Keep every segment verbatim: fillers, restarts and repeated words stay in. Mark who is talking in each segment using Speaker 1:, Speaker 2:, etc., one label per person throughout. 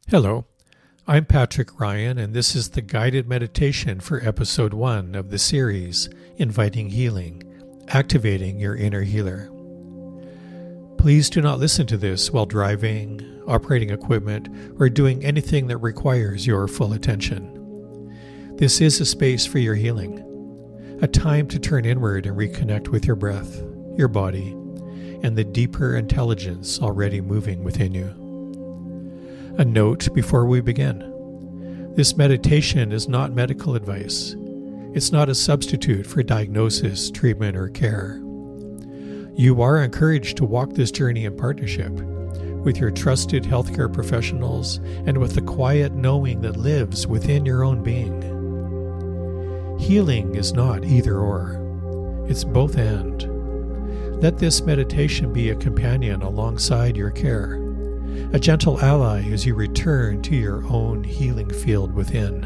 Speaker 1: Hello, I'm Patrick Ryan, and this is the guided meditation for episode one of the series, Inviting Healing, Activating Your Inner Healer. Please do not listen to this while driving, operating equipment, or doing anything that requires your full attention. This is a space for your healing, a time to turn inward and reconnect with your breath, your body, and the deeper intelligence already moving within you. A note before we begin. This meditation is not medical advice. It's not a substitute for diagnosis, treatment, or care. You are encouraged to walk this journey in partnership with your trusted healthcare professionals and with the quiet knowing that lives within your own being. Healing is not either or. It's both and. Let this meditation be a companion alongside your care, a gentle ally as you return to your own healing field within.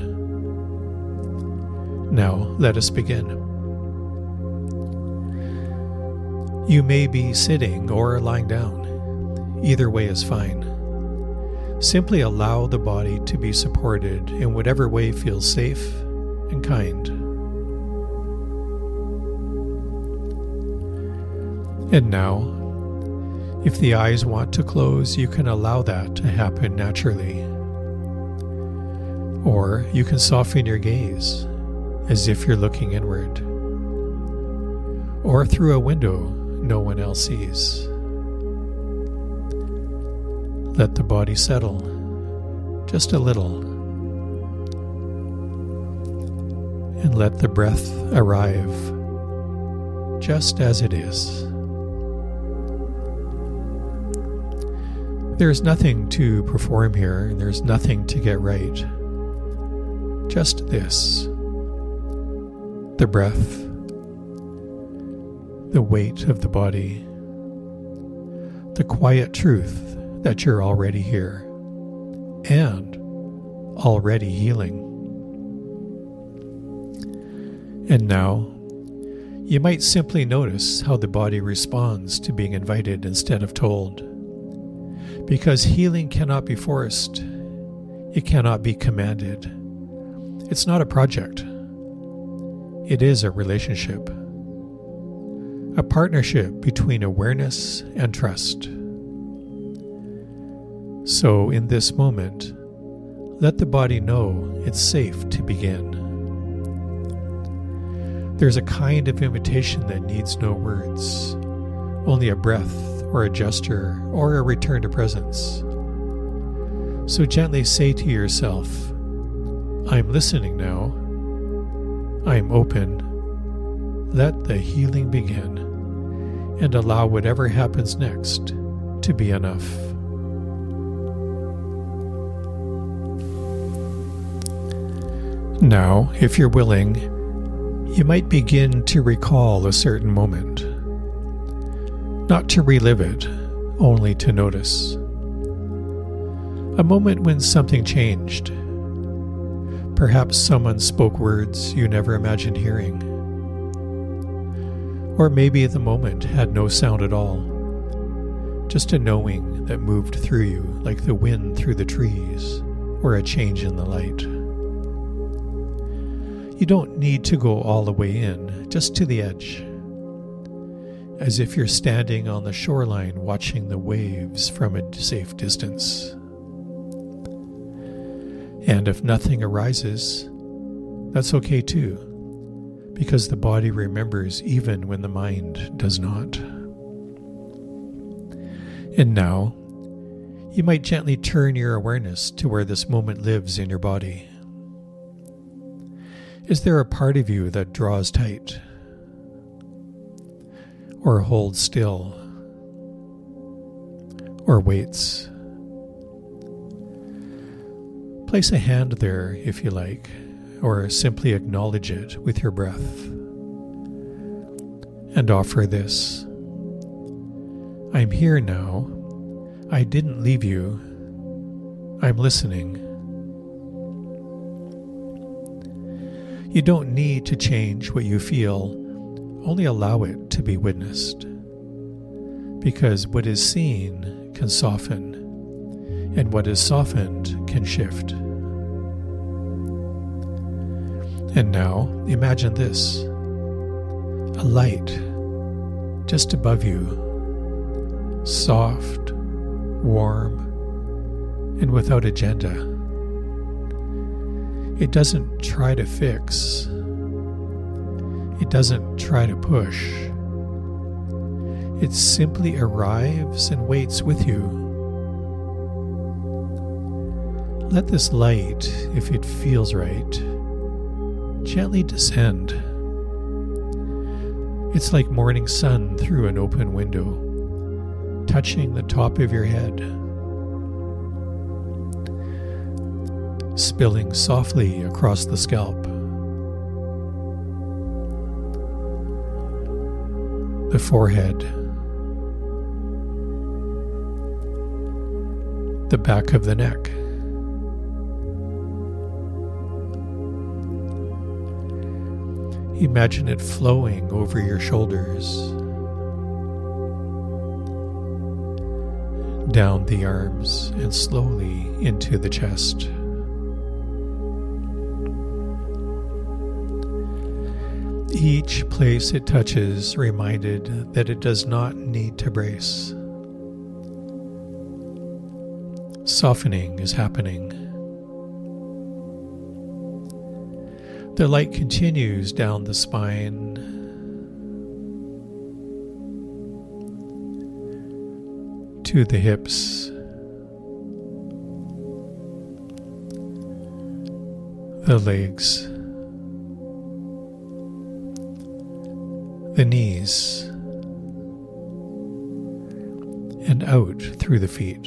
Speaker 1: Now, let us begin. You may be sitting or lying down. Either way is fine. Simply allow the body to be supported in whatever way feels safe and kind. And now, if the eyes want to close, you can allow that to happen naturally. Or you can soften your gaze as if you're looking inward. Or through a window no one else sees. Let the body settle just a little. And let the breath arrive just as it is. There's nothing to perform here, and there's nothing to get right. Just this. The breath, the weight of the body, the quiet truth that you're already here and already healing. And now, you might simply notice how the body responds to being invited instead of told. Because healing cannot be forced. It cannot be commanded. It's not a project. It is a relationship. A partnership between awareness and trust. So in this moment, let the body know it's safe to begin. There's a kind of invitation that needs no words, only a breath, or a gesture, or a return to presence. So gently say to yourself, I'm listening now. I'm open. Let the healing begin, and allow whatever happens next to be enough. Now, if you're willing, you might begin to recall a certain moment. Not to relive it, only to notice. A moment when something changed. Perhaps someone spoke words you never imagined hearing. Or maybe the moment had no sound at all. Just a knowing that moved through you like the wind through the trees, or a change in the light. You don't need to go all the way in, just to the edge. As if you're standing on the shoreline watching the waves from a safe distance. And if nothing arises, that's okay too, because the body remembers even when the mind does not. And now, you might gently turn your awareness to where this moment lives in your body. Is there a part of you that draws tight? Or holds still, or waits? Place a hand there if you like, or simply acknowledge it with your breath. And offer this. I'm here now. I didn't leave you. I'm listening. You don't need to change what you feel. Only allow it to be witnessed. Because what is seen can soften, and what is softened can shift. And now, imagine this: a light just above you, soft, warm, and without agenda. It doesn't try to fix. It doesn't try to push. It simply arrives and waits with you. Let this light, if it feels right, gently descend. It's like morning sun through an open window, touching the top of your head, spilling softly across the scalp, the forehead, the back of the neck, imagine it flowing over your shoulders, down the arms, and slowly into the chest. Each place it touches reminded that it does not need to brace. Softening is happening. The light continues down the spine, to the hips, the legs, the knees, and out through the feet.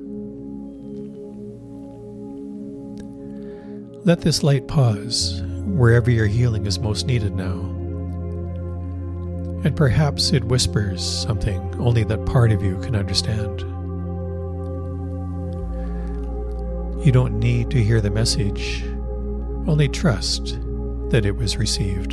Speaker 1: Let this light pause wherever your healing is most needed now. And perhaps it whispers something only that part of you can understand. You don't need to hear the message, only trust that it was received.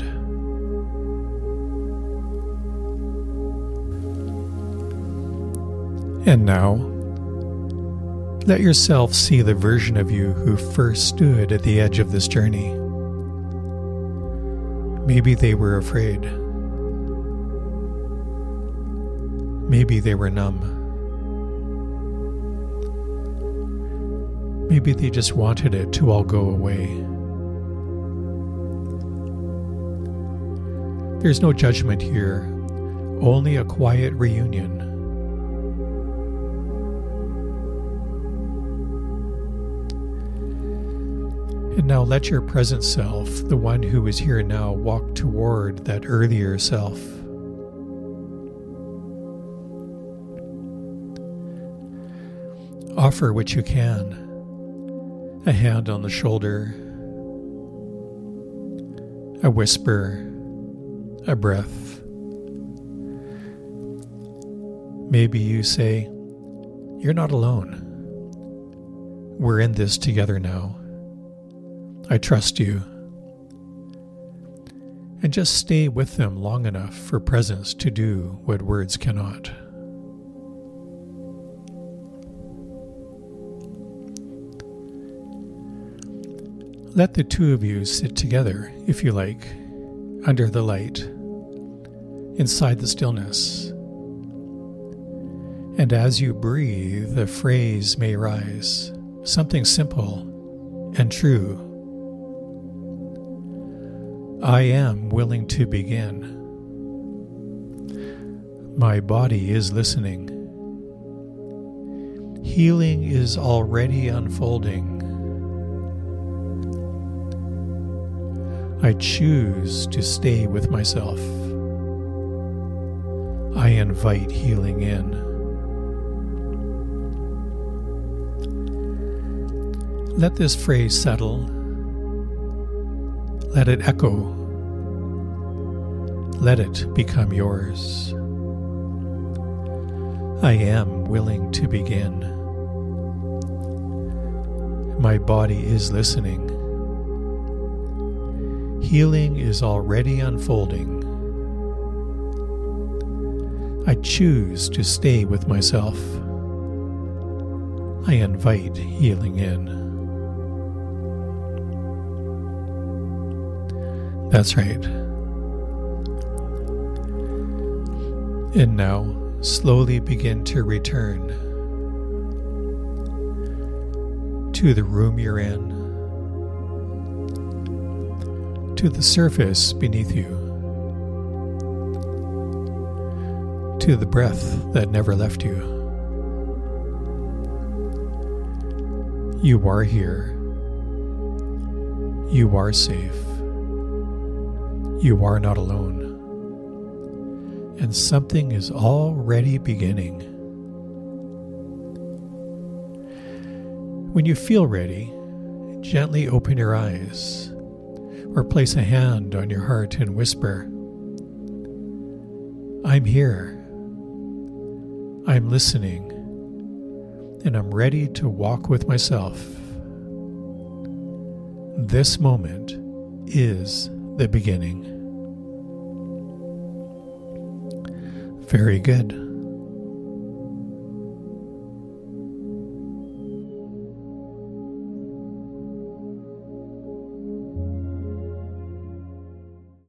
Speaker 1: And now, let yourself see the version of you who first stood at the edge of this journey. Maybe they were afraid. Maybe they were numb. Maybe they just wanted it to all go away. There's no judgment here, only a quiet reunion. And now let your present self, the one who is here now, walk toward that earlier self. Offer what you can. A hand on the shoulder, a whisper, a breath. Maybe you say, "You're not alone. We're in this together now. I trust you." And just stay with them long enough for presence to do what words cannot. Let the two of you sit together, if you like, under the light, inside the stillness. And as you breathe, a phrase may rise, something simple and true. I am willing to begin. My body is listening. Healing is already unfolding. I choose to stay with myself. I invite healing in. Let this phrase settle. Let it echo. Let it become yours. I am willing to begin. My body is listening. Healing is already unfolding. I choose to stay with myself. I invite healing in. That's right. And now, slowly begin to return to the room you're in, to the surface beneath you, to the breath that never left you. You are here. You are safe. You are not alone. And something is already beginning. When you feel ready, gently open your eyes or place a hand on your heart and whisper, I'm here. I'm listening. And I'm ready to walk with myself. This moment is the beginning. Very good.